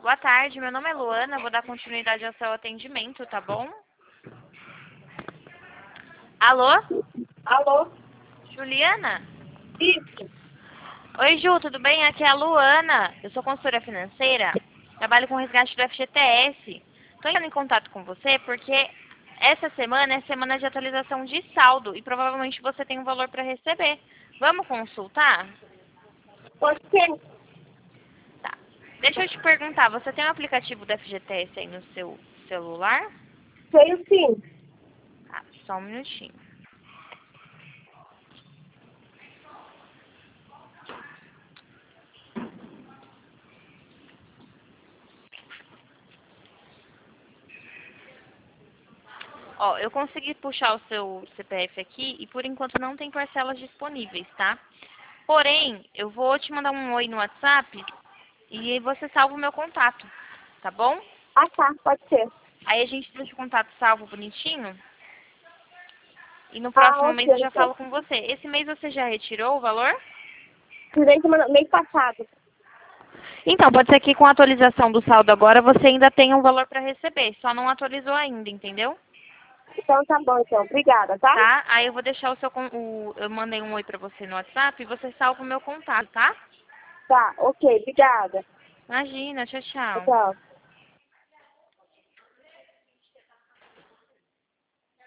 Boa tarde, meu nome é Luana, vou dar continuidade ao seu atendimento, tá bom? Alô? Alô? Juliana? Isso. Oi, Ju, tudo bem? Aqui é a Luana. Eu sou consultora financeira, trabalho com resgate do FGTS. Estou entrando em contato com você porque essa semana é semana de atualização de saldo e provavelmente você tem um valor para receber. Vamos consultar? Pode ser? Tá. Deixa eu te perguntar, você tem um aplicativo do FGTS aí no seu celular? Tenho sim. Tá, só um minutinho. Ó, eu consegui puxar o seu CPF aqui e por enquanto não tem parcelas disponíveis, tá? Porém, eu vou te mandar um oi no WhatsApp e aí você salva o meu contato, tá bom? Ah, tá. Pode ser. Aí a gente deixa o contato salvo bonitinho e no Ah, próximo mês ok. eu já Então, falo com você. Esse mês você já retirou o valor? tirei mês passado. Então, pode ser que com a atualização do saldo agora você ainda tenha um valor para receber, só não atualizou ainda, entendeu? Então tá bom, então. Obrigada, tá? Tá? Aí eu vou deixar eu mandei um oi pra você no WhatsApp e você salva o meu contato, tá? Tá, ok. Obrigada. Imagina, tchau, tchau. Tchau.